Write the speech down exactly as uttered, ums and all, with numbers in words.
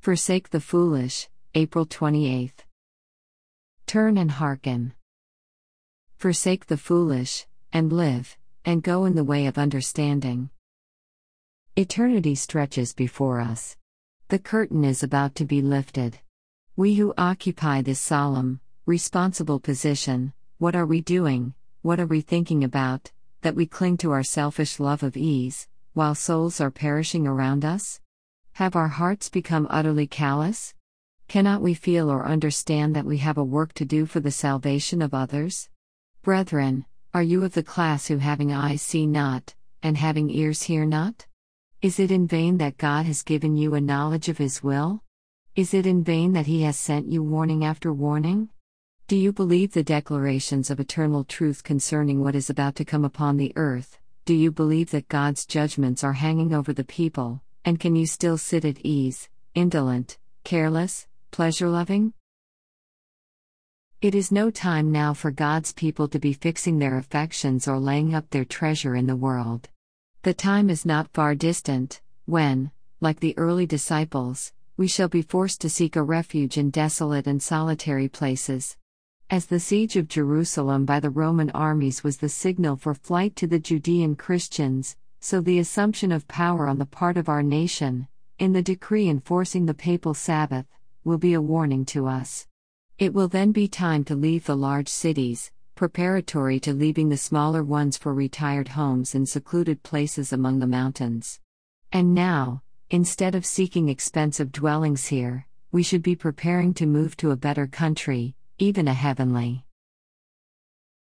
Forsake the foolish, April twenty-eighth. Turn and hearken. Forsake the foolish, and live, and go in the way of understanding. Eternity stretches before us. The curtain is about to be lifted. We who occupy this solemn, responsible position, what are we doing, what are we thinking about, that we cling to our selfish love of ease, while souls are perishing around us? Have our hearts become utterly callous? Cannot we feel or understand that we have a work to do for the salvation of others? Brethren, are you of the class who having eyes see not, and having ears hear not? Is it in vain that God has given you a knowledge of His will? Is it in vain that He has sent you warning after warning? Do you believe the declarations of eternal truth concerning what is about to come upon the earth? Do you believe that God's judgments are hanging over the people, and can you still sit at ease, indolent, careless, pleasure-loving? It is no time now for God's people to be fixing their affections or laying up their treasure in the world. The time is not far distant, when, like the early disciples, we shall be forced to seek a refuge in desolate and solitary places. As the siege of Jerusalem by the Roman armies was the signal for flight to the Judean Christians, so the assumption of power on the part of our nation, in the decree enforcing the papal Sabbath, will be a warning to us. It will then be time to leave the large cities, preparatory to leaving the smaller ones for retired homes in secluded places among the mountains. And now, instead of seeking expensive dwellings here, we should be preparing to move to a better country, even a heavenly.